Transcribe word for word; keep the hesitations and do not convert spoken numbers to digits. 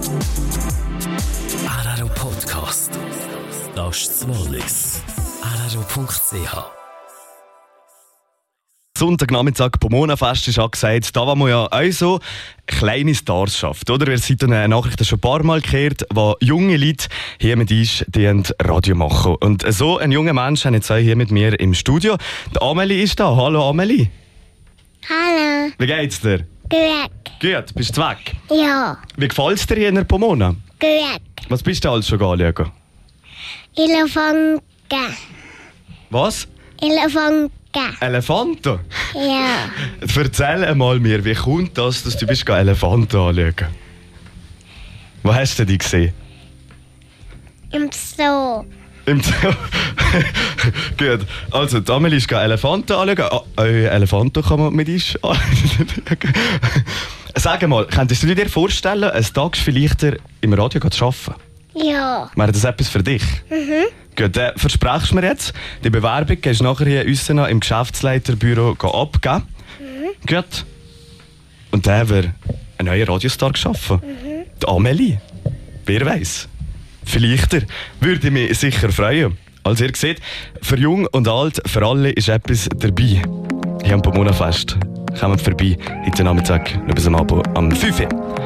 Araro Podcast. Das ist Wallis. araro punkt c h. Sonntagnachmittag, Pomona-Fest ist angesagt. Da wollen wir ja auch so kleine Stars schaffen, oder? Wir sind eine Nachricht schon ein paar Mal gehört, wo junge Leute hier mit uns die Radio machen. Und so ein junger Mensch haben jetzt auch hier mit mir im Studio. Die Amelie ist da. Hallo Amelie. Hallo. Wie geht's dir? Gut. Gut, bist du weg? Ja. Wie gefällt's dir hier in der Pomona? Gut. Was bist du alles schon anschauen? Elefanten. Was? Elefanten. Elefanten? Ja. Erzähl einmal mir, wie kommt das, dass du bist Elefanten anschauen? Wo hast du die gesehen? Im Zoo. Im Zoo. Gut. Also, die Amelie ist Elefanten anschauen. Ah, äh, Elefanten kann man mit uns anschauen. Sag mal, könntest du dir vorstellen, eines Tages vielleicht im Radio zu arbeiten? Ja. Wäre das etwas für dich? Mhm. Gut, äh, versprechst du mir jetzt, die Bewerbung gehst du nachher hier uns noch im Geschäftsleiterbüro abgeben. Mhm. Gut. Und dann wäre ein neuer Radiostar geschaffen. Mhm. Die Amelie. Wer weiß? Vielleicht er. Würde mich sicher freuen. Also ihr seht, für jung und alt, für alle ist etwas dabei. Hier am Pomona-Fest. Kommt vorbei, heute Nachmittag, noch bis am Abend am fünf Uhr.